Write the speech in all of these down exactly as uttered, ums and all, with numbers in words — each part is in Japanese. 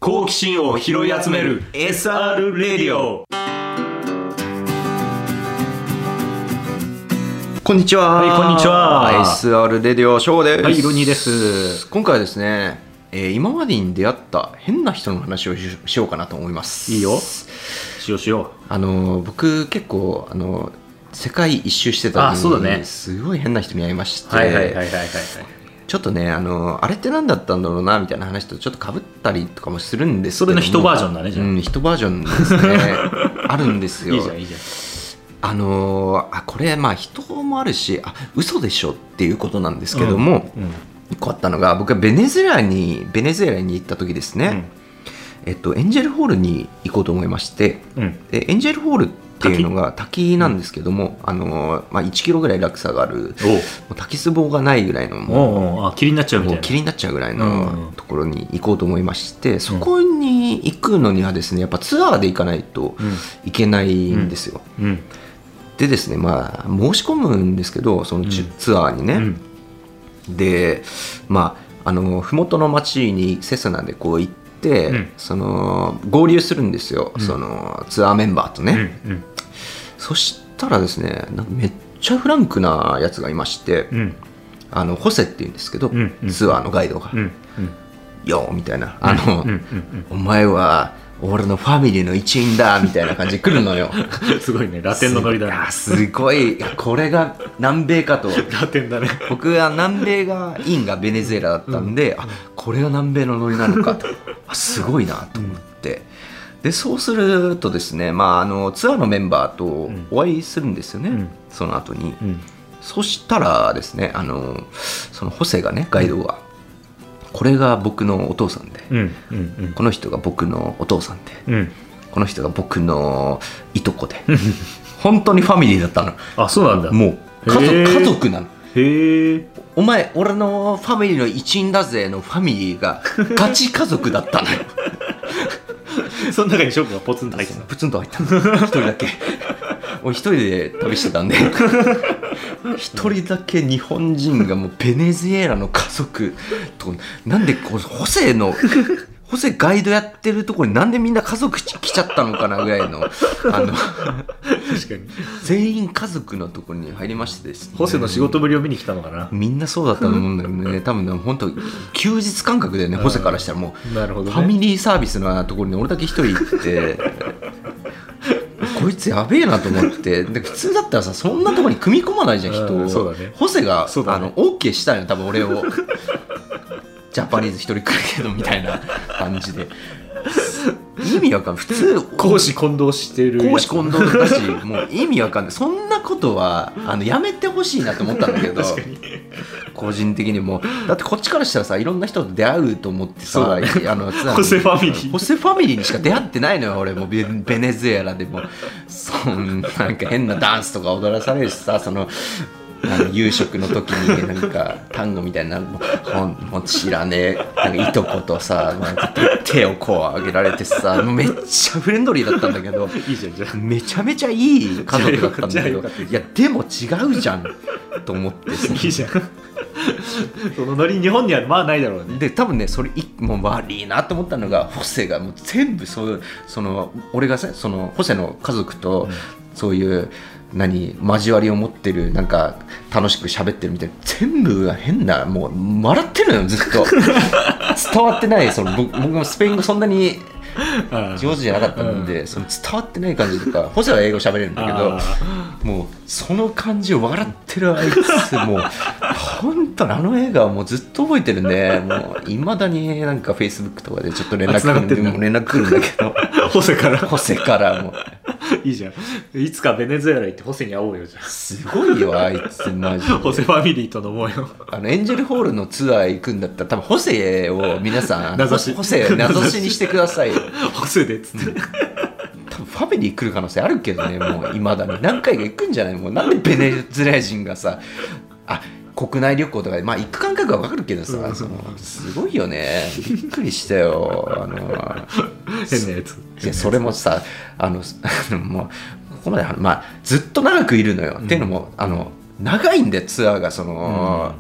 好奇心を拾い集める エスアール レディオ。 こんにちは。 はい、こんにちは。 エスアール レディオショーです。 はい、ロニーです。 今回はですね、えー、今までに出会った変な人の話を し, しようかなと思います。 いいよ、しようしよう。 あの僕結構あの世界一周してた時に、ね、すごい変な人に会いまして、 はいはいはいはいはい、 ちょっとね、あのあれって何だったんだろうなみたいな話とちょっとかぶったりとかもするんですけども、 それの一バージョンだね。じゃあ、 うん、一バージョンですねあるんですよ。 いいじゃんいいじゃん。 あのあこれまあ人もあるし、あ嘘でしょっていうことなんですけども、うんうん、いっこあったのが、僕はベネズエラにベネズエラに行った時ですね、うん、えっと、エンジェルホールに行こうと思いまして、うん、でエンジェルホールっていうのが 滝, 滝なんですけども、うん、あのまあ、いちキロぐらい落差がある、もう滝壺がないぐらいの、もうあ霧になっちゃうみたいな、 もう霧になっちゃうぐらいのところに行こうと思いまして、うん、そこに行くのにはですね、やっぱツアーで行かないといけないんですよ、うんうん、でですね、まあ、申し込むんですけど、そのツアーにね、うん、で、まあ、あの麓の町にセスナでこう行って、うん、その合流するんですよ、うん、そのツアーメンバーとね、うんうん、そしたらですね、なんかめっちゃフランクなやつがいまして、うん、あのホセっていうんですけど、うんうん、ツアーのガイドが、うんうん、よーみたいな、あの、うんうんうん、お前は俺のファミリーの一員だみたいな感じで来るのよすごいね、ラテンのノリだね。 す, すごい、これが南米かと。 ラテンだね。 僕は南米がインがベネズエラだったんで、うん、あこれが南米のノリなのかとあすごいなと思って、うん、でそうするとですね、まあ、あのツアーのメンバーとお会いするんですよね、うん、その後に、うん、そしたらですね、あのそのホセがね、ガイドが、これが僕のお父さんで、うんうんうん、この人が僕のお父さんで、うん、この人が僕のいとこで本当にファミリーだったの。 あ、そうなんだ。 もう家 族, 家族なの。 へえ。 お前俺のファミリーの一員だぜのファミリーがガチ家族だったのよその中にショックがポツンと入ってた。 プツンと入ったの一人だけ俺一人で旅してたんで一人だけ日本人がもうベネズエラの家族と、なんでこうホセのホセガイドやってるところになんでみんな家族来ちゃったのかなぐらいの、あの確かに全員家族のところに入りましてですね、 ホセの仕事ぶりを見に来たのかな。 みんなそうだったと思うんだよね多分ね、本当休日感覚でね、ホセからしたらもう、なるほどね、ファミリーサービスのところに俺だけ一人行ってこいつやべえなと思って、で普通だったらさ、そんなところに組み込まないじゃん人を。 そうだね、 ホセが、 そうだね、 あの OK したよ多分俺をジャパニーズ一人来るけどみたいな感じで意味わかんない。普通公私混同してる、 公私混同だし、もう意味わかんない。そんなことはあのやめてほしいなと思ったんだけど確かに個人的にも、だってこっちからしたらさ、いろんな人と出会うと思ってさ、 ね、 あのホセファミリーホセファミリーにしか出会ってないのよ俺も。ベネズエラでもそんなんか変なダンスとか踊らされるしさ、そのあの夕食の時になんか単語みたいなもうもう知らねえなんかいとことさ、なんか 手, 手をこう上げられてさ、めっちゃフレンドリーだったんだけどいいじゃんじゃん、 めちゃめちゃいい家族だったんだけど、いやでも違うじゃんと思ってさ、 いいじゃんそのノリ日本にはまあないだろうね。 で多分ね、それもう悪いなと思ったのが、ホセがもう全部そういう、その俺がさ、そのホセの家族とそういう、うん、何交わりを持ってる、なんか楽しく喋ってるみたいな、全部が変な、もう笑ってるのよずっと伝わってない、その僕もスペイン語そんなに上手じゃなかったので、その伝わってない感じとか、ホセは英語喋れるんだけど、もうその感じを笑ってるあいつ、もう本当にあの映画はもうずっと覚えてるんで、もういまだになんかフェイスブックとかでちょっと連絡来るん連絡来るんだけどホセからホセからもういいじゃん、いつかベネズエラ行ってホセに会おうよ。じゃあすごいよあいつマジでホセファミリーと飲もうよ。 あのエンジェルホールのツアー行くんだったら多分ホセを皆さん名指しホセ名指しにしてくださいよホセでっつって、うん、 多分ファミリー来る可能性あるけどね、もういまだに何回か行くんじゃない。もうなんでベネズエラ人がさ、あ国内旅行とかで、まあ、行く感覚は分かるけどさ、うん、そのすごいよね、びっくりしたよあの変なやつ。 いやそれもさ、あのもうここまで、まあ、ずっと長くいるのよ、うん、っていうのもあの長いんでツアーがその、うん、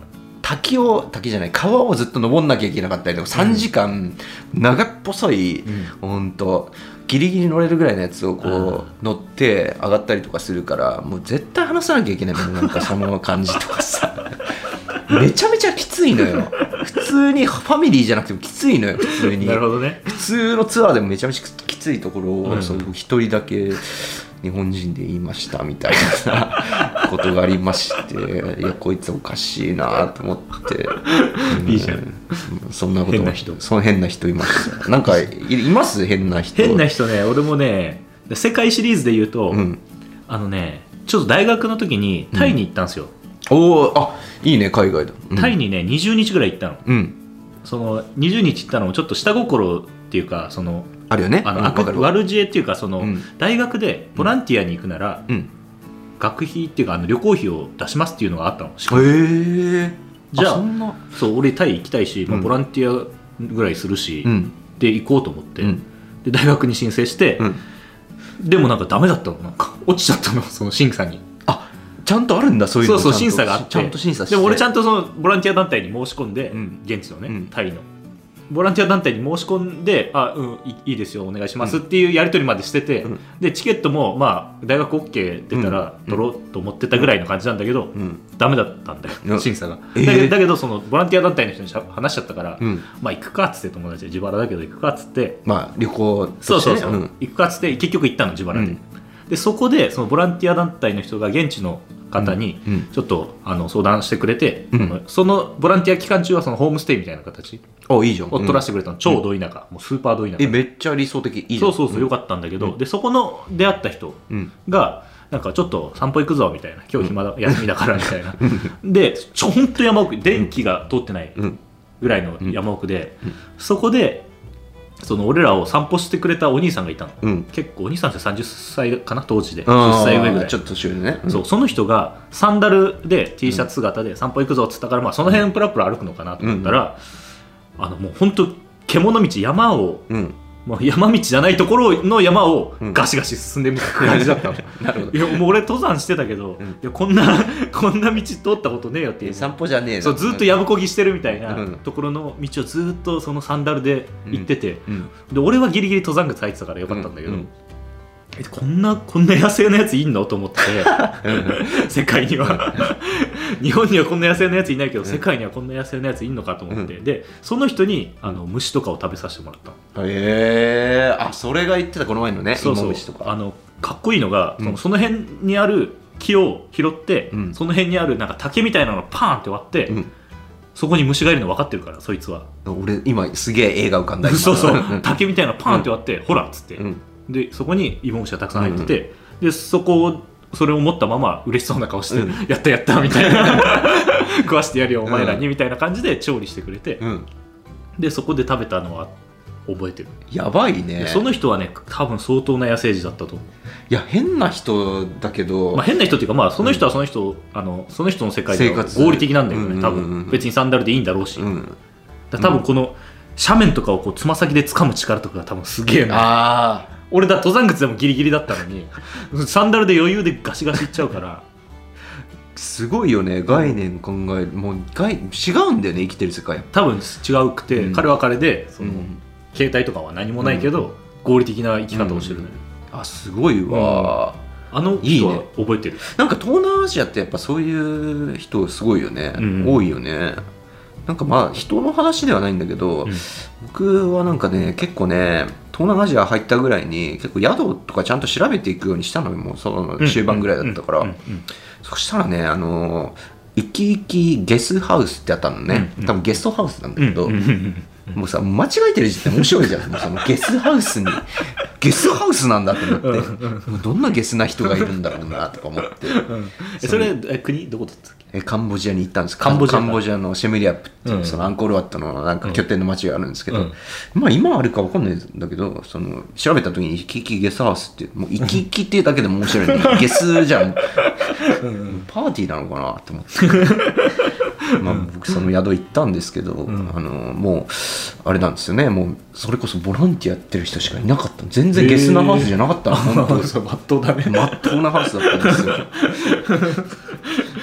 滝を滝じゃない川をずっと登んなきゃいけなかったりとか、さんじかん長っぽそい、うん、ほんとギリギリ乗れるぐらいのやつをこう乗って上がったりとかするから、もう絶対話さなきゃいけないもん、なんかその感じとかさめちゃめちゃきついのよ。普通にファミリーじゃなくてもきついのよ、普通に。 なるほどね。 普通のツアーでもめちゃめちゃきついところを、うん、その一人だけ日本人で言いましたみたいなことがありまして、いやこいつおかしいなと思って、 うん、いいじゃん。 そんなこと変な人。 その変な人いました。なんか い, います変な人。 変な人ね、俺もね、世界シリーズで言うと、うん、あのね、ちょっと大学の時にタイに行ったんですよ。 うん、おお、あ、いいね、海外だ。 うん、タイにねにじゅうにちぐらい行ったの。うん、そのにじゅうにち行ったのもちょっと下心っていうか、そのあるよね、 あの、うん、悪知恵っていうか、その、うん、大学でボランティアに行くなら、うん、学費っていうかあの旅行費を出しますっていうのがあったの。へえ。じゃあ、あ、そんな。そう俺タイ行きたいし、うん、まあ、ボランティアぐらいするし、うん、で行こうと思って、うん、で大学に申請して、うん、でもなんかダメだったの、なんか落ちちゃったの、その審査に。 あ、ちゃんとあるんだ、そういうの。 そうそう、審査があって、 ちゃんと審査して。 でも俺ちゃんとそのボランティア団体に申し込んで、うん、現地のね、うん、タイのボランティア団体に申し込んで、あ、うん、いいですよお願いしますっていうやり取りまでしてて、うん、でチケットもまあ大学 OK 出たら取ろうと思ってたぐらいの感じなんだけど、うん、ダメだったんだよ、うん、審査が、えー、だけど、だけどそのボランティア団体の人に話しちゃったから、うん、まあ行くかっつって、友達で自腹だけど行くかっつって、まあ旅行として、ね、そうそうそう、うん、行くかっつって結局行ったの、自腹で、うん、でそこでそのボランティア団体の人が現地の方にちょっとあの相談してくれて、うん、そのボランティア期間中はそのホームステイみたいな形をいいじゃん、 取らせてくれたの、うん、超ど田舎、もうスーパーど田舎。 え、めっちゃ理想的、いいじゃん。 そうそうそう、よかったんだけど、うん、でそこの出会った人がなんかちょっと散歩行くぞみたいな、今日暇だ、うん、休みだからみたいなでちょほんと山奥、電気が通ってないぐらいの山奥で、うんうん、そこでその俺らを散歩してくれたお兄さんがいたの、うん、結構お兄さんってさんじゅっさいかな、当時ではっさい上ぐらい、 ちょっと年上ね、 うん、そう、その人がサンダルで T シャツ姿で散歩行くぞっつったから、まあ、その辺プラプラ歩くのかなと思ったら、うん、あのもう本当獣道、山を、うん、もう山道じゃないところの山をガシガシ進んでみたいな感じだったの、うん、なるほど。いやもう俺登山してたけど、うん、いやこんなこんな道通ったことねえよっていう、 散歩じゃねえよ、 そうずっとやぶこぎしてるみたいなところの道をずっとそのサンダルで行ってて、うんうん、で俺はギリギリ登山靴履いてたからよかったんだけど、うんうん、えこんなこんな野生のやついんのと思って世界には日本にはこんな野生のやついないけど、世界にはこんな野生のやついんのかと思って、うん、でその人にあの虫とかを食べさせてもらったの。 へえー、あ、それが言ってたこの前のね、 そうそう、 虫とか、 あのかっこいいのが、うん、そのその辺にある木を拾って、うん、その辺にあるなんか竹みたいなのをパーンって割って、うん、そこに虫がいるの分かってるから、そいつは。 俺今すげえ映画浮かんだそうそう竹みたいなのパーンって割って、うん、ほらっつって、うん、でそこにイモムシがたくさん入ってて、うんうん、でそこをそれを持ったまま嬉しそうな顔して、うん、やったやったみたいな食わしてやるよお前らに、うん、みたいな感じで調理してくれて、うん、でそこで食べたのは覚えてる。 やばいね。 その人はね多分相当な野生児だったと思う。 いや変な人だけど、 まあ、変な人っていうか、まあ、その人はその人、うん、あのその人の世界では合理的なんだよね、うんうんうん、多分別にサンダルでいいんだろうし、うん、だ多分この斜面とかをこうつま先で掴む力とかが多分すげえな。あ俺だ登山靴でもギリギリだったのにサンダルで余裕でガシガシいっちゃうからすごいよね。概念考える、もう概違うんだよね、生きてる世界。 多分違うくて、うん、彼は彼でその、うん、携帯とかは何もないけど、うん、合理的な生き方をしてるのよ、 うん、あすごいわ、 うん、あの人は覚えてる。いいね、 なんか東南アジアってやっぱそういう人すごいよね、うん、多いよね。なんかまあ人の話ではないんだけど、うん、僕はなんかね結構ね東南アジア入ったぐらいに結構宿とかちゃんと調べていくようにしたのよ。もうその終盤ぐらいだったから、そしたらねあのイキイキゲスハウスってあったのね、うんうん、多分ゲストハウスなんだけど、うんうんうんうん、もうさ間違えてる時点面白いじゃん。もうそのゲスハウスにゲスハウスなんだと思って、うんうん、どんなゲスな人がいるんだろうなとか思って、うん、 そ, それえ国どこだったっけ。 えカンボジアに行ったんです。 カンボジアカンボジアのシェムリアップっていう、うん、そのアンコールワットのなんか拠点の街があるんですけど、うん、まあ今あるか分かんないんだけど、その調べた時にイキイキゲスハウスってもうイキイキっていうだけでも面白いのにゲスじゃんうん、パーティーなのかなって思ってまあ僕その宿行ったんですけど、うん、あのもうあれなんですよね、もうそれこそボランティアやってる人しかいなかった。全然ゲスなハウスじゃなかった、えー、 本当まっとうだね。 まっとうなハウスだったんですよ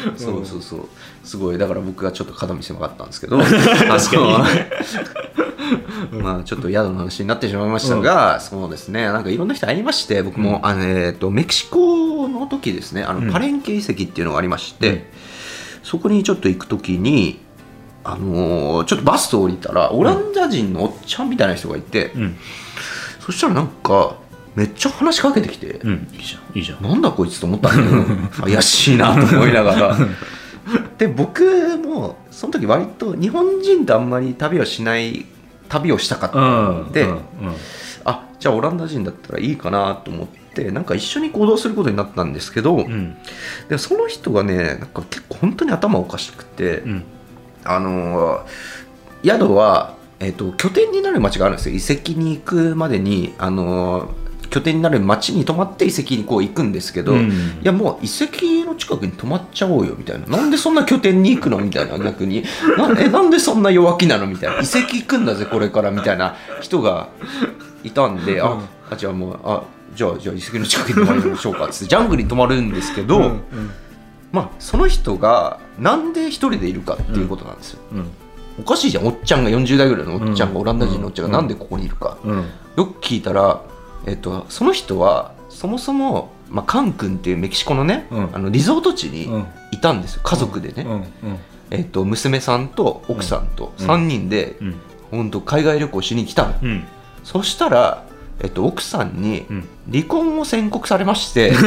そうそうそう、すごいだから僕がちょっと肩身狭かったんですけど確かにまあちょっと宿の話になってしまいましたが、うん、そうですね、なんかいろんな人会いまして、僕も、うん、あのえー、とメキシコの時ですね、あのパレンケ遺跡っていうのがありまして、うん、そこにちょっと行く時に、あのー、ちょっとバス降りたらオランダ人のおっちゃんみたいな人がいて、うん、そしたらなんかめっちゃ話しかけてきて、うん、いいじゃんいいじゃん、なんだこいつと思ったんだけど怪しいなと思いながらで僕もその時割と日本人とあんまり旅をしない旅をしたかったんで、うんうんうん、あ、じゃあオランダ人だったらいいかなと思ってなんか一緒に行動することになったんですけど、うん、でもその人がね、なんか結構本当に頭おかしくて、うん、あのー、宿は、えーと、拠点になる町があるんですよ。遺跡に行くまでに、あのー、拠点になる町に泊まって遺跡にこう行くんですけど、うん、いやもう遺跡の近くに泊まっちゃおうよみたいな、なんでそんな拠点に行くのみたいな、逆に な, えなんでそんな弱気なのみたいな、遺跡行くんだぜこれからみたいな人がいたんで、ああじゃあもうあじゃあじゃあ遺跡の近くに泊まりましょうかっつってジャングルに泊まるんですけど、うんうん、まあその人がなんで一人でいるかっていうことなんですよ、うんうん、おかしいじゃん、おっちゃんがよんじゅう代ぐらいのおっちゃんが、オランダ人のおっちゃんがなんでここにいるか、うんうん、よく聞いたら、えっと、その人はそもそも、まあ、カンクンっていうメキシコのね、うん、あのリゾート地にいたんですよ、家族でね、うんうんうん、えっと、娘さんと奥さんとさんにんで、うん、本当海外旅行しに来たの、うん、そしたら、えっと、奥さんに離婚を宣告されまして、うん、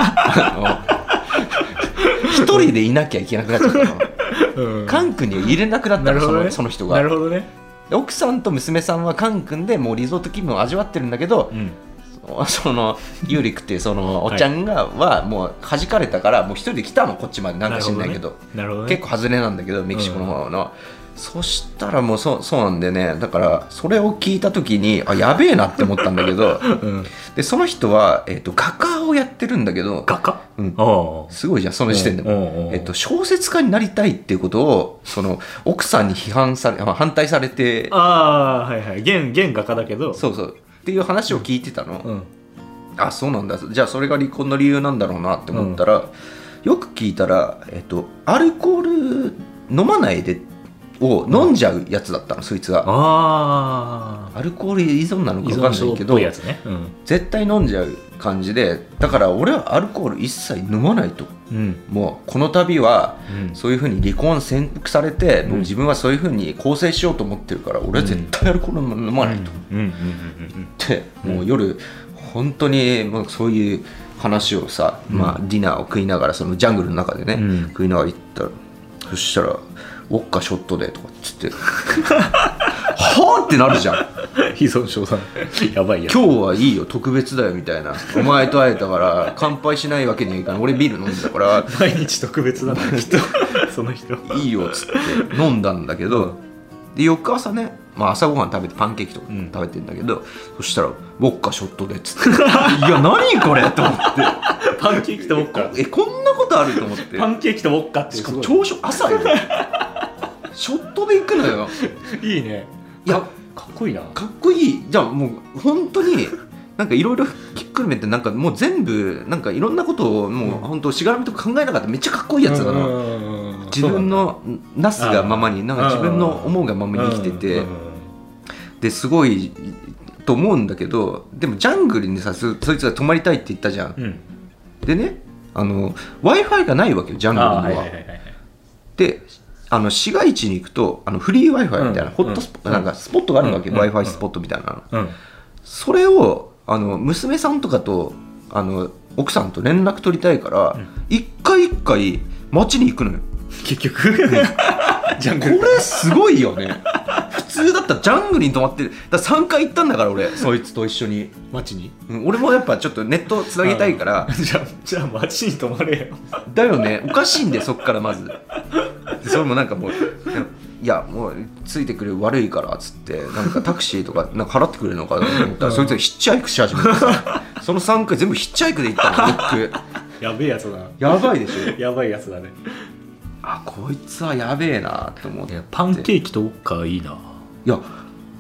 一人でいなきゃいけなくなっちゃったの、うん、カンクンには入れなくなったの、ね、その、その人が。なるほどね。奥さんと娘さんはカンクンでもうリゾート気分を味わってるんだけど、うん、そのユーリックっていうそのおっちゃんがはもう弾かれたからもう一人で来たのこっちまで、なんか知んないけど、なるほどね、結構外れなんだけどメキシコの方の、うん、そしたらもう そ, そうなんでね、だからそれを聞いた時にあやべえなって思ったんだけど、うん、でその人は、えーと、画家をやってるんだけど、画家、うん、すごいじゃんその時点でも、えーと、小説家になりたいっていうことをその奥さんに批判され反対されて、 ああはいはい、現現画家だけど、 そうそうっていう話を聞いてたの、うん、あそうなんだ、じゃあそれが離婚の理由なんだろうなって思ったら、うん、よく聞いたら、えっと、アルコール飲まないでを飲んじゃうやつだったの、そいつが。あアルコール依存なのか分かんないけど、ね、うん、絶対飲んじゃう感じで、だから俺はアルコール一切飲まないと、うん、もうこの度はそういう風に離婚宣告されて、うん、もう自分はそういう風に更生しようと思ってるから俺は絶対アルコール飲まないとってもう夜本当にもうそういう話をさ、うん、まあ、ディナーを食いながらそのジャングルの中でね、うん、食いながら行ったら、そしたらウォッカショットでとかっつってはぁってなるじゃん依存症さんやばいや、 今日はいいよ特別だよみたいな、お前と会えたから乾杯しないわけにはいかない、俺ビール飲んでたから毎日特別だな人その人いいよっつって飲んだんだけど、で翌朝ね、まあ、朝ごはん食べてパンケーキとか食べてんだけど、うん、そしたらウォッカショットでっつっていや何これと思ってパンケーキとウォッカ、 えこんなことあると思って、 パンケーキとウォッカってしかも朝食朝よショットで行くのよいいね、 いやかっこいいな、 かっこいいじゃあもう本当になんかいろいろひっくるめてなんかもう全部なんかいろんなことをもう本当しがらみとか考えなかった、めっちゃかっこいいやつだな、自分のなすがままになんか自分の思うがままに生きてて、ですごいと思うんだけど、でもジャングルにさ そ, そいつが泊まりたいって言ったじゃん、うん、でね、あの Wi-Fi がないわけよジャングルには、はいはいはいはい、であの市街地に行くとあのフリー Wi-Fi みたいな、うん、ホットスポット、うん、なんかスポットがあるわけ、うん、Wi-Fi スポットみたいなの、うん、それをあの娘さんとかとあの奥さんと連絡取りたいから一、うん、回一回街に行くのよ結局ジャングルこれすごいよね普通だったらジャングルに泊まってる、だからさんかい行ったんだから俺そいつと一緒に街に、 うん、俺もやっぱちょっとネットつなげたいからじゃあじゃあ街に泊まれよだよね、おかしいんでそっからまずそれもなんかもういやもうついてくれ悪いからっつってなんかタクシーとかなんか払ってくれるのかと思ったら、うん、そいつがヒッチハイクし始めてさそのさんかい全部ヒッチハイクで行ったの僕やべえやつだな、 やばいでしょやばいやつだね、 あこいつはやべえなと思って、 パンケーキとウォッカいいな、 いや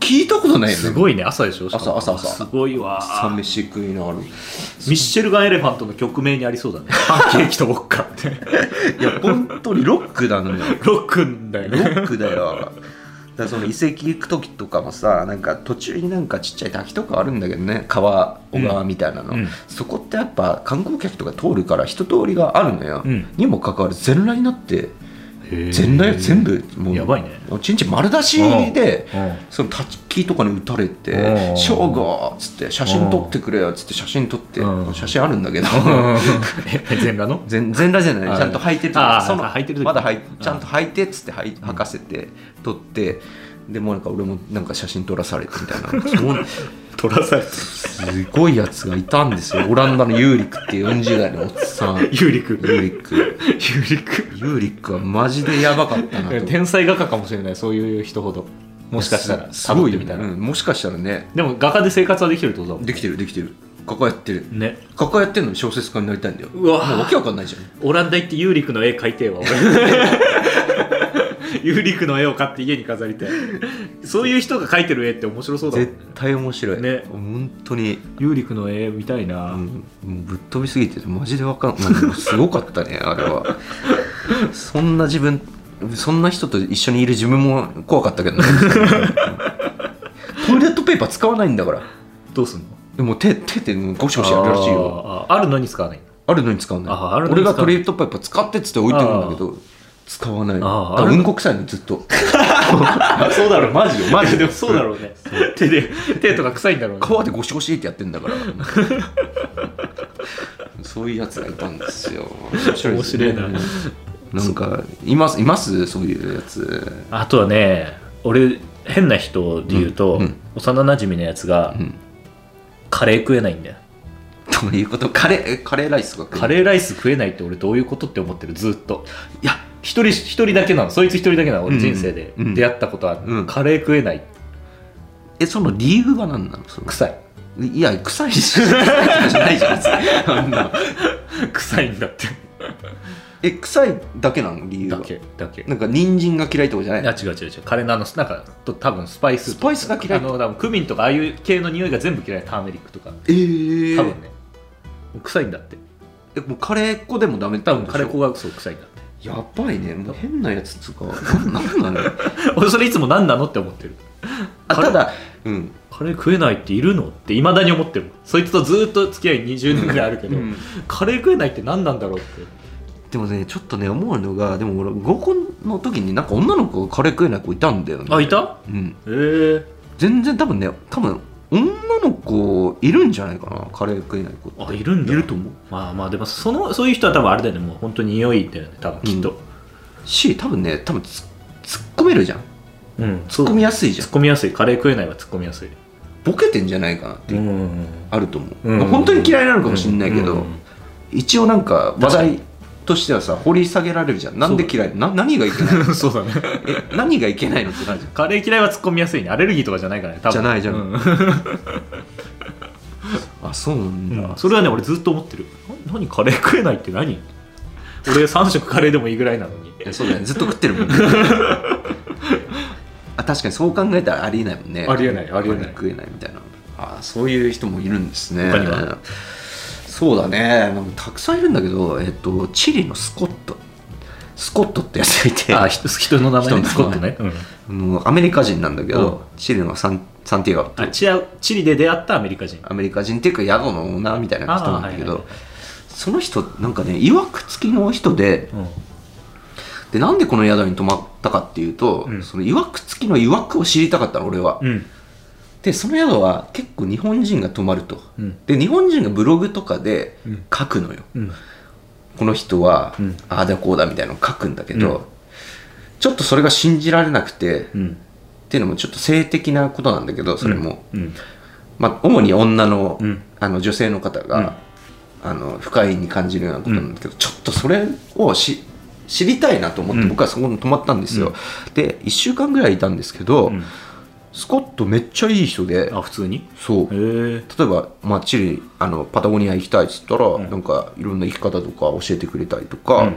聞いたことないよね。 すごいね。朝でしょ。 朝朝朝すごいわ。 朝飯食いのある。 ミッシェルガン・エレファントの曲名にありそうだね。パンケーキとウォッカって。 いや本当にロックなんだよ。 ロックんだよね。 ロックだよ。だからその遺跡行く時とかもさ、なんか途中になんかちっちゃい滝とかあるんだけどね、川小川みたいなの、うん、そこってやっぱ観光客とか通るから一通りがあるのよ、うん、にもかかわらず全裸になって全裸全部もうやばいね。 一日丸出しでその滝とかに撃たれて「ショーゴー」っつって「写真撮ってくれよ」っつって写真撮って写真あるんだけど全裸の全裸じゃない、ちゃんと履いてるその履いてるまだちゃんと履いてっつって履かせて撮ってでもなんか俺もなんか写真撮らされてみたいな撮らされてすごいやつがいたんですよ。オランダのユーリックっていうよんじゅう代のおっさん。 ユーリックユーリックユーリックユーリックはマジでやばかったなと。 天才画家かもしれない。そういう人ほどもしかしたらすごいみたいな、うん、もしかしたらね。 でも画家で生活はできてるってことだもん。 できてるできてる。画家やってるね。 画家やってるのに小説家になりたいんだよ。 うわもうわけわかんないじゃん。 オランダ行ってユーリックの絵描いてえわ俺ユーリックの絵を買って家に飾りたい。そういう人が描いてる絵って面白そうだもんね。 絶対面白いね。本当にユーリックの絵見たいな、うん、 もうぶっ飛びすぎてマジでわかんない。すごかったねあれは。そんな自分そんな人と一緒にいる自分も怖かったけどね。トイレットペーパー使わないんだから。 どうすんの。 でも手手でゴシゴシやるらしいよ。 あ, あるのに使わない。 あるのに使わない。ああるのに使わない。俺がトイレットペーパー使ってっつって置いてるんだけど使わない。ああ、うんこ臭いのずっと。 そうだろう、 マジよマジでもそうだろうね。手で手とか臭いんだろうね。 川でゴシゴシってやってんだから。そういうやつがいたんですよ。 面白いな。 なんかいますいますそういうやつ。 あとはね、俺変な人で言うと、うんうん、幼馴染のやつが、うん、カレー食えないんだよ。 どういうこと？カレーカレーライスがカレーライス食えないって俺どういうことって思ってるずっと。いや一人一人だけなの。そいつ一人だけなの。俺人生で出会ったことある、うんうん、カレー食えない。 えその理由は何なの？その臭い。 いや臭いしじゃないじゃん。 臭いんだって。 え臭いだけなの？理由はだけだけ。 なんか人参が嫌いってことじゃない？ いや違う違う違う。カレーのあのなんかと多分スパイススパイスが嫌い。 あの多分クミンとかああいう系の匂いが全部嫌い。ターメリックとか。 えー、 多分ね。臭いんだって。 えもうカレー粉でもダメ？ 多分カレー粉がそう臭いんだって。 やばいね。もう変なやつつか何なの？ 俺それいつも何なのって思ってる。 あただ、うん、 カレー食えないっているのっていまだに思ってる。そいつとずっと付き合いにじゅうねんぐらいあるけど、うん、カレー食えないって何なんだろうって。 でもねちょっとね思うのが、でも俺合コンの時になんか女の子がカレー食えない子いたんだよね。 あいた？ うん。 へえー。 全然多分ね多分女の子いるんじゃないかな、カレー食えない子って。 あいるんだ。 いると思う。 まあまあでもそのそういう人は多分あれだよね、もう本当に匂いだよね多分きっと、うん、 し多分ね多分つ突っ込めるじゃん。うん、突っ込みやすいじゃん。 突っ込みやすい。カレー食えないは突っ込みやすい。 ボケてんじゃないかなっていう、うんうん、あると思う、うんうん、本当に嫌いなのかもしれないけど、うんうん、一応なんか話題としてはさ掘り下げられるじゃん。なんで嫌いな何がいけないの？ そうだね。 え何がいけないのってなるじゃん。 カレー嫌いは突っ込みやすいね。アレルギーとかじゃないからね多分。 じゃないじゃん、うん、あそうなんだ、 うん、それはね俺ずっと思ってる。な何カレー食えないって何？俺さん食カレーでもいいぐらいなのに。 いやそうだね、ずっと食ってるもんね。あ確かにそう考えたらありえないもんね。 ありえないありえない。 食えないみたいな。あそういう人もいるんですね。 他にはそうだね、なんかたくさんいるんだけど、えっと、チリのスコットスコットってやつがいて。 あ人の名前ね。スコットね、 うん、アメリカ人なんだけど、うん、チリのサン、サンティアゴってあチチリで出会ったアメリカ人。 アメリカ人っていうか宿のオーナーみたいな人なんだけど、はいはいはい、その人なんかねいわくつきの人で、うん、でなんでこの宿に泊まったかっていうと、うん、そのいわくつきのいわくを知りたかったの俺は、うん、でその宿は結構日本人が泊まると、うん、で日本人がブログとかで書くのよ、うん、この人は、うん、ああだこうだみたいなのを書くんだけど、うん、ちょっとそれが信じられなくて、うん、っていうのもちょっと性的なことなんだけどそれも、うんうんまあ、主に女の、うん、あの女性の方が、うん、あの不快に感じるようなことなんだけど、うん、ちょっとそれをし知りたいなと思って僕はそこに泊まったんですよ、うん、でいっしゅうかんぐらいいたんですけど、うん、スコットめっちゃいい人で。 あ普通にそうへ例えば、まあ、チリあのパタゴニア行きたいっつったら、うん、なんかいろんな行き方とか教えてくれたりとか、うん、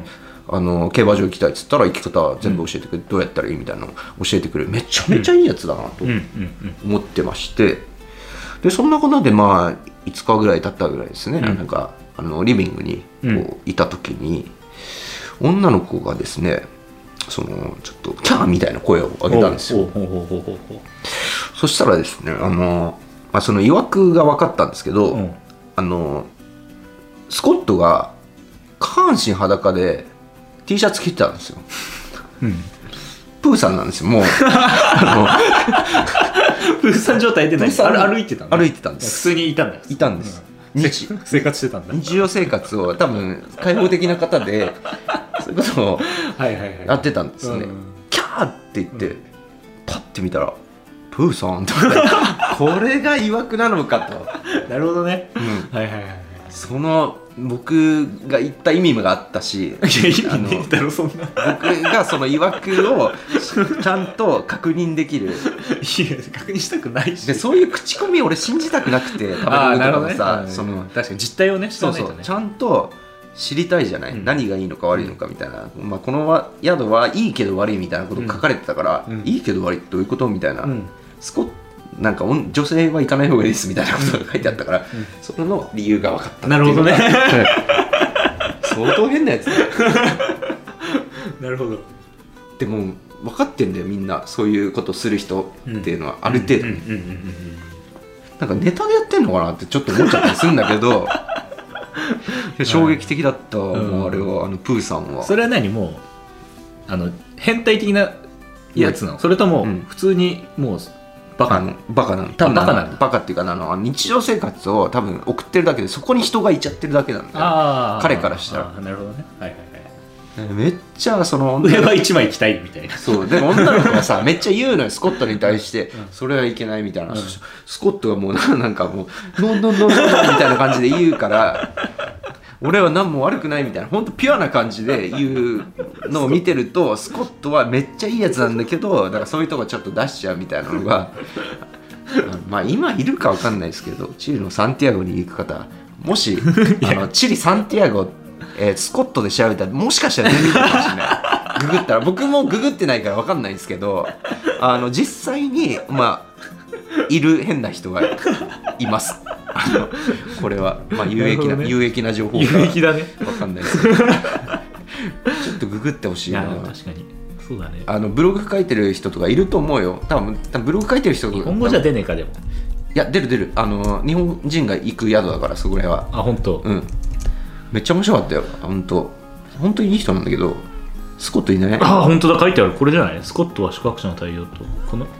あの競馬場行きたいっつったら行き方全部教えてくれ、うん、どうやったらいいみたいなの教えてくれる、めちゃめちゃいいやつだなと思ってまして、でそんなことでまあいつかぐらい経ったぐらいですね、うん、なんかあのリビングにこういた時に、うん、女の子がですねそのちょっとキャーみたいな声を上げたんですよ。そしたらですねあの、まあ、その曰くが分かったんですけど、うん、あのスコットが下半身裸で T シャツ着てたんですよ、うん、プーさんなんですよもうあのプーさん状態で何歩いてたんだ、 歩いてたんです。 普通にいたんだよ。 いたんです、うん、日生活してたんだ。 日常生活を多分開放的な方でそういうことをやってたんですね、はいはいはい、キャーって言って、うん、パッて見たらプーさんとこれが曰くなのかと。 なるほどね、 うん、はいはいはい。その僕が言った意味があったし、いや意味ねえだろそんな。 僕がその曰くをちゃんと確認できる。いや確認したくないし。 でそういう口コミ俺信じたくなくて、食べるとかもさ、 ね、 その確かに実態をね知らないとね。 そうそうちゃんと知りたいじゃない、うん、何がいいのか悪いのかみたいな、うんまあ、この宿はいいけど悪いみたいなこと書かれてたから、うん、いいけど悪いってどういうことみたいな、うん、スコなんか女性は行かない方がいいですみたいなことが書いてあったから、うん、それの理由が分かった。 なるほどね相当変なやつだなるほど。 でも分かってんだよみんな、そういうことする人っていうのはある程度なんかネタでやってんのかなってちょっと思っちゃったりするんだけど衝撃的だった、うん、もうあれはあのプーさんは。 それは何もうあの変態的なやつなの、うん、それとも普通にもうバカなの？ バカなの。多分バカなの。バカっていうかあの日常生活を多分送ってるだけでそこに人がいちゃってるだけなんだよ。あ彼からしたら。 なるほどね。はいはいはい。めっちゃその上は一枚着たいみたいな。 そうで女の子がさめっちゃ言うのよスコットに対して、うん、それはいけないみたいな、うん、スコットがもうなんかもうノンノンノンノンみたいな感じで言うから俺は何も悪くないみたいな本当ピュアな感じで言うのを見てるとスコットはめっちゃいいやつなんだけどだからそういうとこちょっと出しちゃうみたいなのがまあ今いるか分かんないですけどチリのサンティアゴに行く方もしあのチリサンティアゴえー、スコットで調べたらもしかしたら出てくるかもしれないググったら僕もググってないから分かんないんですけどあの実際にまあいる変な人がいますあのこれは、まあ、有益 な, な、ね、有益な情報が有益だね分かんないですけどちょっとググってほしいな。いや確かにそうだね。 あのブログ書いてる人とかいると思うよ多分。多分ブログ書いてる人とか日本語じゃ出ねえか。でもいや出る出るあの日本人が行く宿だからそこらは。 あ本当。 うんめっちゃ面白かったよ本当。本当にいい人なんだけどスコットいない？ あ本当だ書いてあるこれじゃない？スコットは宿泊者の対応とこの、うん、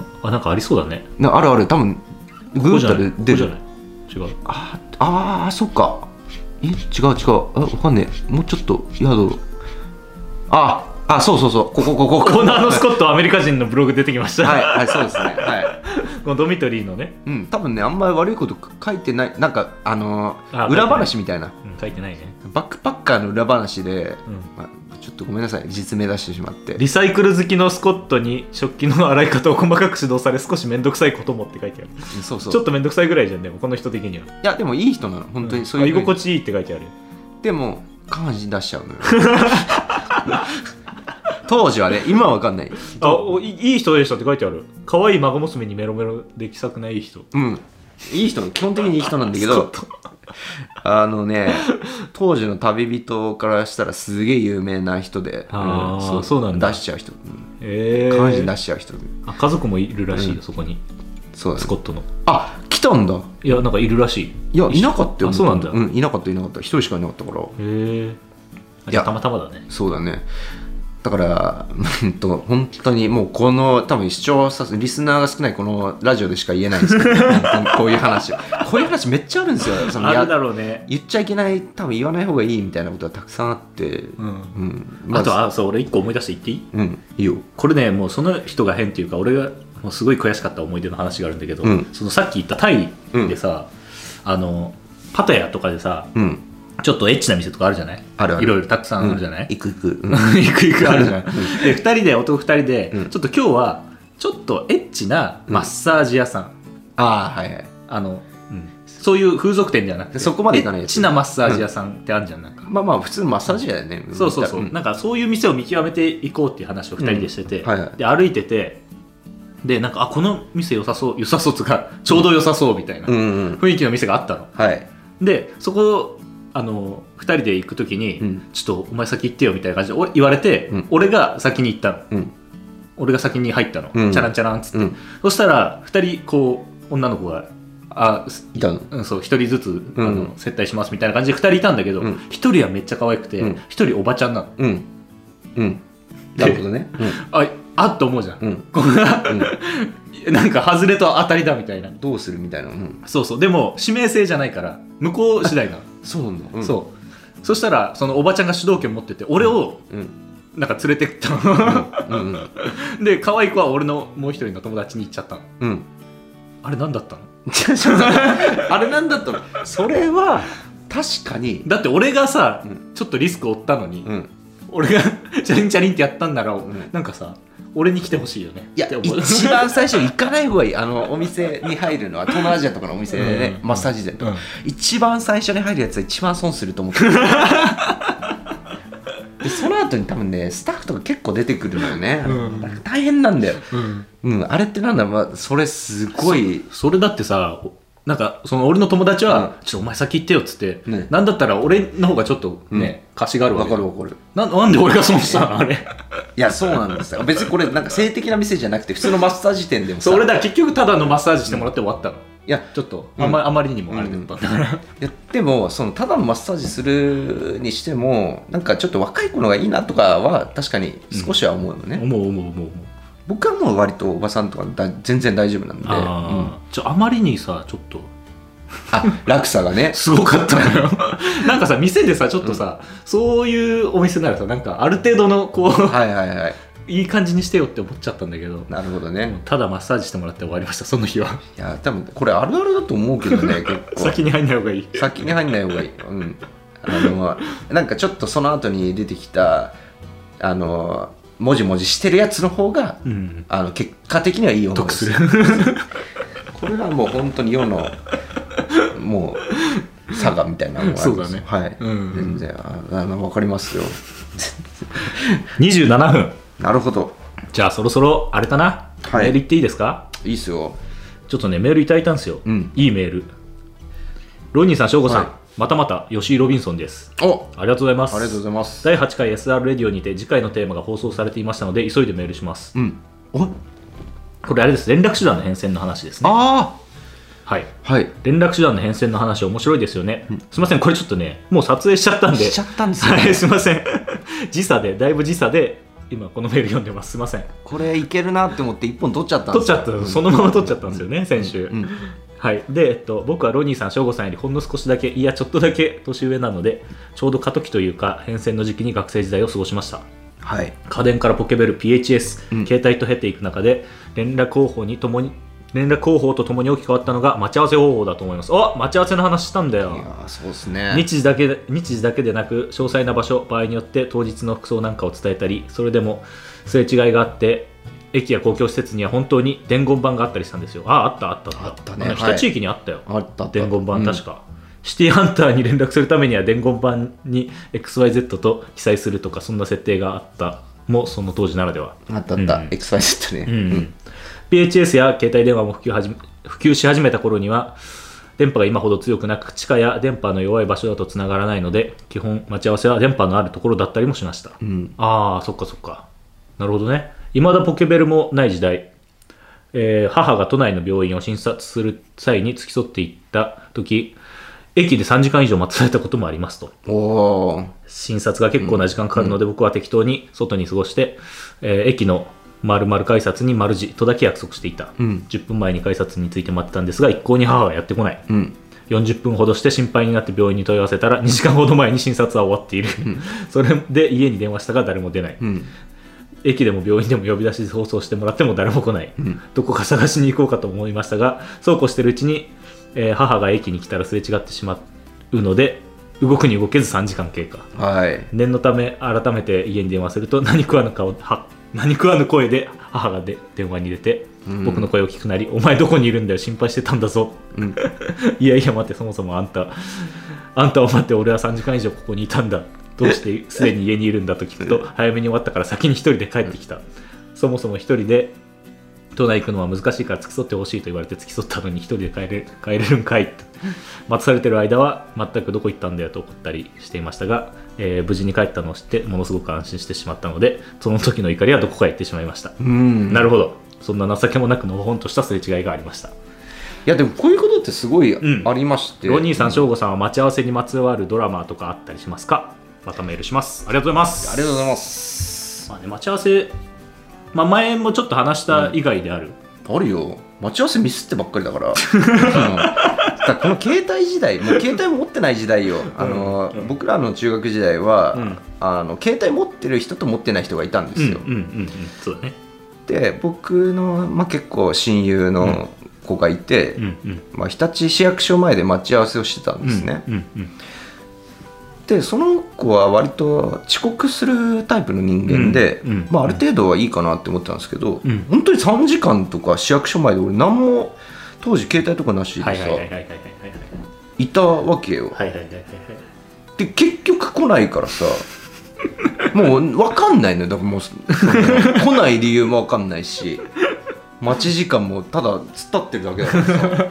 あなんかありそうだね。 なあるある多分ググったら出る。ここじゃない違う。 ああーそっかえ違う違うあ分かんねえもうちょっと宿ああそうそうそうこここここのあのスコットアメリカ人のブログ出てきましたはい、はい、そうですねはいこのドミトリーのねうん多分ねあんまり悪いこと書いてないなんかあのー、裏話みたいな、 うん、書いてないねバックパッカーの裏話で、うんまあ、ちょっとごめんなさい実名出してしまってリサイクル好きのスコットに食器の洗い方を細かく指導され少しめんどくさいこともって書いてある。 そうそうちょっとめんどくさいぐらいじゃんでもこの人的には。 いやでもいい人なの本当にそういう、 うん、居心地いいって書いてある。 でも下半身出しちゃうのよ当時はね今は分かんない。 あおいい人でしたって書いてある。可愛い孫娘にメロメロで気さくないい人。 うんいい人基本的にいい人なんだけどあのね当時の旅人からしたらすげえ有名な人であ、うん、そうそうなんだ出しちゃう人、うんえー、 下半身出しちゃう人あ家族もいるらしいよ、うん、そこにそうだ、ね、 スコットのあ来たんだ。 いやなんかいるらしい。 いやいなかったよ。 あそうなんだ、 うん、いなかったいなかった一人しかいなかったから。へえいやたまたまだね。 そうだねだから本当にもうこの多分視聴者リスナーが少ないこのラジオでしか言えないんですけどこういう話こういう話めっちゃあるんですよ。そのあるだろうね。 言っちゃいけない多分言わない方がいいみたいなことがたくさんあって、うんうんまあ、あとあそう俺一個思い出して言っていい？ うんいいよ。 これねもうその人が変っていうか俺がもうすごい悔しかった思い出の話があるんだけど、うん、そのさっき言ったタイでさ、うん、あのパタヤとかでさ、うんちょっとエッチな店とかあるじゃない？あるあるいろいろたくさんあるじゃない？ うん、行く行く、 うん、行く行くあるじゃんでふたりで男ふたりで、うん、ちょっと今日はちょっとエッチなマッサージ屋さん、うん、 ああはいはいあのうん、そういう風俗店ではなくてそこまでいかないやつ、 チナマッサージ屋さんってあるじゃん、なんか、 まあまあ普通のマッサージ屋だよね、 そうそうそう、 うん、 なんかそういう店を見極めていこうっていう話をふたりでしてて、 うんはいはい、 で歩いてて、でなんかあこの店良さそう良さそうとかちょうど良さそうみたいな雰囲気の店があったの、 うんはい、 でそこあのふたりで行く時に、うん、ちょっとお前先行ってよみたいな感じで言われて、うん、俺が先に行ったの、うん、俺が先に入ったの、うん、チャランチャランっつって、うん、そしたらふたりこう女の子があいたの、うん、そうひとりずつ、うん、あの接待しますみたいな感じでふたりいたんだけど、うん、ひとりはめっちゃ可愛くて、うん、ひとりおばちゃんなの、うんうん、なるほどね、うん、ああっと思うじゃん、うん、これが、うん、なんか外れと当たりだみたいな、 どうするみたいな、うん、 そうそう、でも指名制じゃないから向こう次第なのそうなんだ、うん、 そうそしたらそのおばちゃんが主導権持ってて俺を、うんなんか連れてったの、うんうん、で可愛い子は俺のもう一人の友達に行っちゃったの、うん、あれ何だったのあれ何だったのそれは確かにだって俺がさ、うん、ちょっとリスクを負ったのに、うん、俺がチャリンチャリンってやったんだろう、うん、なんかさ俺に来てほしいよね。 いや一番最初行かない方がいい。あのお店に入るのは東南アジアとかのお店でね、うん、マッサージ店とか、うん、一番最初に入るやつは一番損すると思ってるでその後に多分ねスタッフとか結構出てくるのよね、うん、大変なんだよ、うんうん、あれってなんだろう、まあ、それすごいそ, それだってさなんかその俺の友達は、うん、ちょっとお前先行ってよっつって、ね、なんだったら俺の方がちょっとね、うん、貸しがあるわけ。 わかるわかる。 な, なんで俺が損したのあれいやそうなんですよ。別にこれなんか性的な店じゃなくて普通のマッサージ店でもさそれだ結局ただのマッサージしてもらって終わったの、うん、いやちょっとあ ま,、うん、あまりにもあれだったんだから、うん、いやでもそのただのマッサージするにしてもなんかちょっと若い子のがいいなとかは確かに少しは思うのね、 うん、思う思う思う。 僕はもう割とおばさんとかだ全然大丈夫なんで、 あ、うん、ちょあまりにさちょっとあ落差がねすごかったのよなんかさ店でさちょっとさ、うん、そういうお店ならさなんかある程度のこうはいはいはいいい感じにしてよって思っちゃったんだけど。 なるほどね。 ただマッサージしてもらって終わりましたその日は。 いや多分これあるあるだと思うけどね結構先に入んない方がいい先に入んない方がいい、うん、あのなんかちょっとその後に出てきたあのもじもじしてるやつの方が、うん、あの結果的にはいい思いです。これはもう本当に世のもう差がみたいなのがあります。 そうだね。 はい。うん、全然あの分かりますよ。 にじゅうななふん。 なるほど。 じゃあそろそろあれかな、はい、メールいっていいですか？ いいっすよ。 ちょっとねメールいただいたんですよ、うん、いいメール。ロニーさん、ショーゴさん、はい、またまた吉井ロビンソンです。 お、 ありがとうございます。 ありがとうございます。 だいはちかい エスアール レディオにて次回のテーマが放送されていましたので急いでメールします。うん。お、これあれです、連絡手段の変遷の話ですね。 ああ。 はい、はい、連絡手段の変遷の話面白いですよね、うん、すいませんこれちょっとねもう撮影しちゃったんでしちゃったんですよ、ね、 はい、すいません時差でだいぶ時差で今このメール読んでます。すいません。 これいけるなって思っていっぽん撮っちゃったんですよ。 撮っちゃった、そのまま撮っちゃったんですよね、うん、先週、うん、はいで、えっと、僕はロニーさん、ショーゴさんよりほんの少しだけいやちょっとだけ年上なのでちょうど過渡期というか変遷の時期に学生時代を過ごしました。はい、家電からポケベル、ピーエイチエス、うん、携帯と経ていく中で連絡方法にともに連絡方法とともに大きく変わったのが待ち合わせ方法だと思います。あ、待ち合わせの話したんだよ。 いやそうですね。 日時だけで日時だけでなく詳細な場所、場合によって当日の服装なんかを伝えたり、それでもすれ違いがあって駅や公共施設には本当に伝言板があったりしたんですよ。あ、あったあったあったね。 北地域にあったよ、 はい、あったあった伝言板、うん、確かシティハンターに連絡するためには伝言板に エックスワイゼット と記載するとかそんな設定があったもその当時ならではあったあった、うん、エックスワイゼット ね、うんうん、 ピーエイチエス や携帯電話も普及はじめ普及し始めた頃には電波が今ほど強くなく地下や電波の弱い場所だとつながらないので基本待ち合わせは電波のあるところだったりもしました、うん、ああそっかそっかなるほどね。未だポケベルもない時代、えー、母が都内の病院を診察する際に付き添っていった時駅でさんじかん以上待たされたこともありますと。お診察が結構な時間かかるので、うん、僕は適当に外に過ごして、えー、駅の〇〇改札に丸字とだけ約束していた、うん、じゅっぷんまえに改札について待ってたんですが一向に母はやってこない、うん、よんじゅっぷんほどして心配になって病院に問い合わせたらにじかんほど前に診察は終わっている、うん、それで家に電話したが誰も出ない、うん、駅でも病院でも呼び出しで放送してもらっても誰も来ない、うん、どこか探しに行こうかと思いましたがそうこうしてるうちに、えー、母が駅に来たらすれ違ってしまうので動くに動けずさんじかん経過、はい、念のため改めて家に電話すると何食わぬ顔は何食わぬ声で母がで電話に出てうん、 僕の声を聞くなり、お前どこにいるんだよ、心配してたんだぞ、うん、いやいや待って、そもそもあんたあんたを待って、俺はさんじかん以上ここにいたんだ、どうしてすでに家にいるんだと聞くと、早めに終わったから先に一人で帰ってきた、そもそも一人で都内行くのは難しいから付き添ってほしいと言われて付き添ったのに一人で帰れ、帰れるんかいって待たされてる間は全くどこ行ったんだよと怒ったりしていましたが、えー、無事に帰ったのを知ってものすごく安心してしまったので、その時の怒りはどこかへ行ってしまいました。うん、なるほど、そんな情けもなくのほほんとしたすれ違いがありました。いやでもこういうことってすごいありまして、 うん、ロニーさん、ショーゴさんは待ち合わせにまつわるドラマとかあったりしますか？またメールします。ありがとうございます。 ありがとうございます。 まあね、待ち合わせ、まあ、前もちょっと話した以外である、 うん、あるよ、待ち合わせミスってばっかりだから、うん、だからこの携帯時代、もう携帯持ってない時代よ。あの、うん、僕らの中学時代は、うん、あの携帯持ってる人と持ってない人がいたんですよ。 うんうんうんうん、そうだね。 で僕の、まあ、結構親友の子がいて、うんうんまあ、日立市役所前で待ち合わせをしてたんですね。うんうんうん、でその子は割と遅刻するタイプの人間で、うんうんまあ、ある程度はいいかなって思ってたんですけど、うん、本当にさんじかんとか市役所前で俺何も当時携帯とかなしでさいたわけよ。で結局来ないからさもう分かんないのよ。だからもう来ない理由も分かんないし、待ち時間もただ突っ立ってるだけだからさ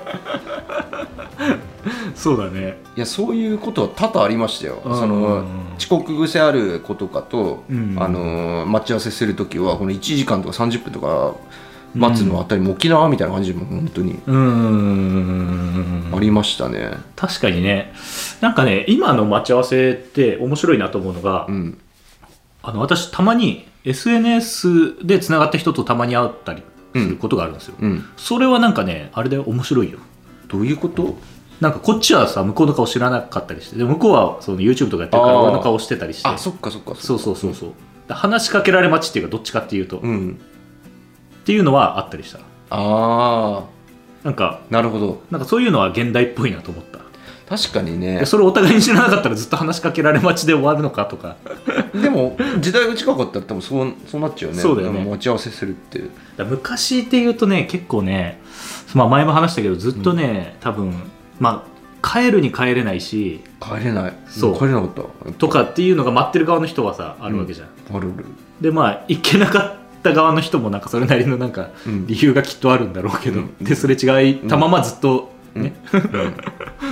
そうだね。 いやそういうことは多々ありましたよ。その遅刻癖ある子とかと、うん、あの待ち合わせするときはこのいちじかんとかさんじゅっぷんとか待つのあたりも沖縄みたいな感じでも本当にうーんありましたね。 確かにね。なんかね、今の待ち合わせって面白いなと思うのが、うん、あの私たまに エスエヌエス でつながった人とたまに会ったりすることがあるんですよ。うんうん、それはなんかね、あれで面白いよ。 どういうこと？ なんかこっちはさ向こうの顔知らなかったりして、で向こうはその YouTube とかやってるから俺の顔してたりして、 あそっかそっかそうそうそうそう、うん、話しかけられ待ちっていうかどっちかっていうと、うん、っていうのはあったりした。 あなんかなるほど。 なんかそういうのは現代っぽいなと思った。 確かにね。 それお互いに知らなかったらずっと話しかけられ待ちで終わるのかとかでも時代が近かったら多分そう、そうなっちゃうね。 そうだよね。 待ち合わせするってだ昔っていうとね、結構ね、まあ、前も話したけどずっとね、うん、多分まあ帰るに帰れないし、 帰れない、 そう帰れなかったとかっていうのが待ってる側の人はさあるわけじゃん、 うん、あるある。でまあ行けなかった側の人もなんかそれなりのなんか理由がきっとあるんだろうけど、うん、ですれ違いたままずっとね、うんうんうん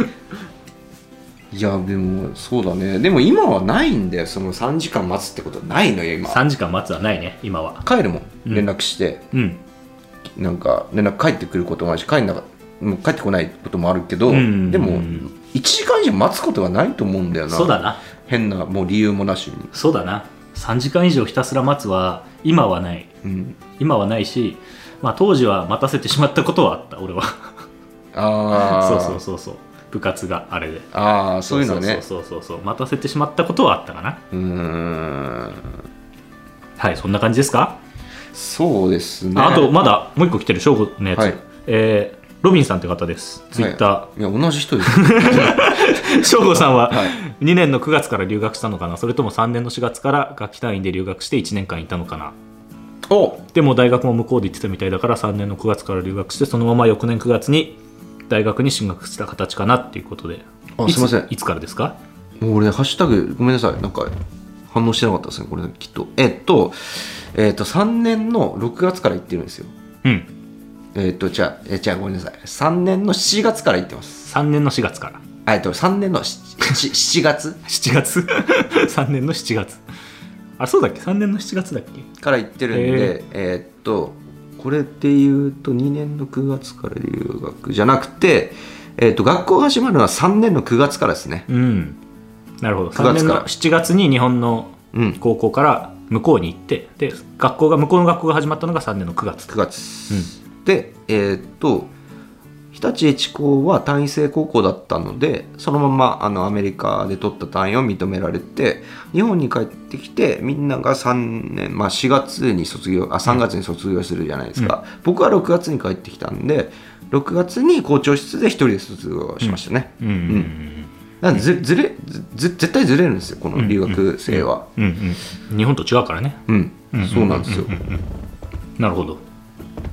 いやでもそうだね。でも今はないんだよ。そのさんじかん待つってことはないのよ今。 さんじかん待つはないね今は。 帰るもん連絡して、うん、なんか連絡帰ってくることもあるし、帰んなかもう帰ってこないこともあるけど、うん、でもいちじかん以上待つことはないと思うんだよな。 そうだな。 変なもう理由もなしに。 そうだな。さんじかん以上ひたすら待つは今はない、うん、今はないし、まあ、当時は待たせてしまったことはあった俺はああそうそうそうそう、部活があれで、 ああそういうのね、 そうそうそうそう、待たせてしまったことはあったかな。うーん、はい、そんな感じですか。 そうですね。 あ, あとまだもう一個来てる、正午のやつ、はい、えーロビンさんという方です。ツイッター、 はい、いや同じ人です正吾さんはにねんのくがつから留学したのかな、それともさんねんのしがつから学期単位で留学していちねんかんいたのかな。 おでも大学も向こうで行ってたみたいだからさんねんのくがつから留学してそのまま翌年くがつに大学に進学した形かなっていうことで。 あ、すいません、 いつからですか。 もう俺ハッシュタグごめんなさい、なんか反応してなかったですねこれきっと。えっとえっとさんねんのろくがつから行ってるんですよ。うんえっとじゃあえじゃあごめんなさい、さんねんのしちがつから行ってます。 さんねんのしがつから、 えっとさんねんのしちがつしちがつさんねんのしちがつ、あ、そうだっけ、さんねんのしちがつだっけから行ってるんで、えー、っとこれでいうとにねんのくがつから留学じゃなくて、えー、っと学校が始まるのはさんねんのくがつからですね。うん、なるほど。さんねんのしちがつに日本の高校から向こうに行って、で学校が向こうの学校が始まったのがさんねんのくがつくがつ、うんで、えー、っと日立越高は単位制高校だったのでそのままあのアメリカで取った単位を認められて日本に帰ってきてみんながさんねん、まあ、しがつに卒業あさんがつに卒業するじゃないですか、うん、僕はろくがつに帰ってきたんでろくがつに校長室で一人で卒業しましたね。うんうんうん、なんで ず, ずれず絶対ずれるんですよこの留学生は、 うんうんうん、日本と違うからね。 うん、うん、そうなんですよ、 うんうんうん、なるほど。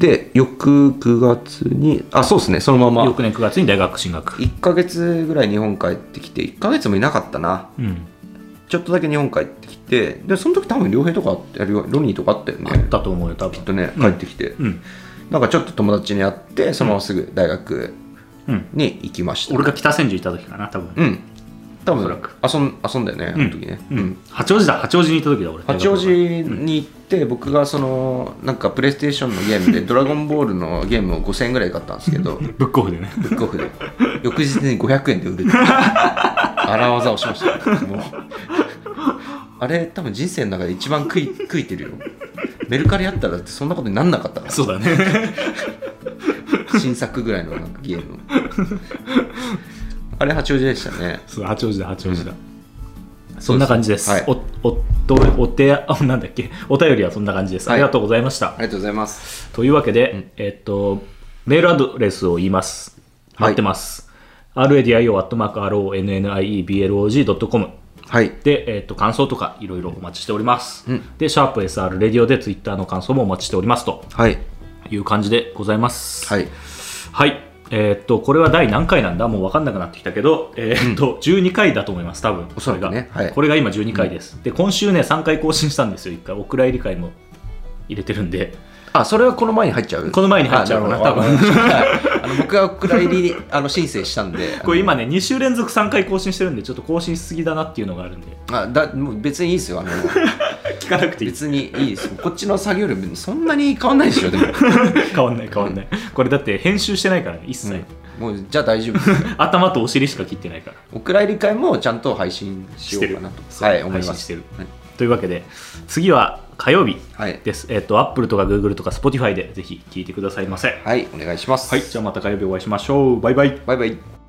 で翌くがつにあそうですねそのまま翌年くがつに大学進学。 いっかげつぐらい日本帰ってきていっかげつもいなかったな、うん、ちょっとだけ日本帰ってきてでその時多分良平とかロニーとかあったよね。 あったと思うよ多分きっとね帰ってきて、うんうん、なんかちょっと友達に会ってそのまますぐ大学に行きました、ね、 俺が北千住行った時かな多分。 うん多分遊ん、遊んだよね、あの時ね、 うんうん、八王子だ八王子に行った時だ俺。 八王子に行って、うん、僕がそのなんかプレイステーションのゲームでドラゴンボールのゲームをごせんえんぐらい買ったんですけどブックオフでねブックオフで翌日にごひゃくえんで売れて荒技をしました、ね、もうあれ多分人生の中で一番食い食いてるよ。メルカリあったらってそんなことになんなかったから。 そうだね新作ぐらいのなんかゲームあれ八王子でしたね。 そう八王子だ八王子だ、うん、そんな感じです。 はい、 おおお手あなんだっけお便りはそんな感じです、はい、ありがとうございました。 ありがとうございます。 というわけで、うん、えっとメールアドレスを言います。待ってます、はい、ラディオ アットマーク アールオーエヌエヌアイイービーエルオージー ドットコムはい、 で、えっと感想とかいろいろお待ちしております、うん、でシャープ エスアール レディオでツイッターの感想もお待ちしておりますと、はい、いう感じでございます。はい、はい、えー、っとこれは第何回なんだもう分かんなくなってきたけど、えー、っと、うん、じゅうにかいだと思います多分。おそらくね、はい、これが今じゅうにかいです、うん、で今週ねさんかい更新したんですよ。いっかいお蔵入り会も入れてるんで。 あそれはこの前に入っちゃう。 この前に入っちゃうかな多分あの僕がお蔵入りあの申請したんでこれ今ねに週連続さんかい更新してるんでちょっと更新しすぎだなっていうのがあるんで。 あだもう別にいいですよあの聞かなくていい別にいいですこっちの作業量そんなに変わんないでしょでも変わんない変わんない、うん、これだって編集してないからね一切、 うん、もうじゃあ大丈夫です頭とお尻しか切ってないから。 お蔵入り会もちゃんと配信しようかなとはい思います。 配信してる、はい、というわけで次は火曜日です、はい、えっと Apple とか Google とか Spotify でぜひ聞いてくださいませ。 はいお願いします。 はいじゃあまた火曜日お会いしましょう。バイバイバイバイ。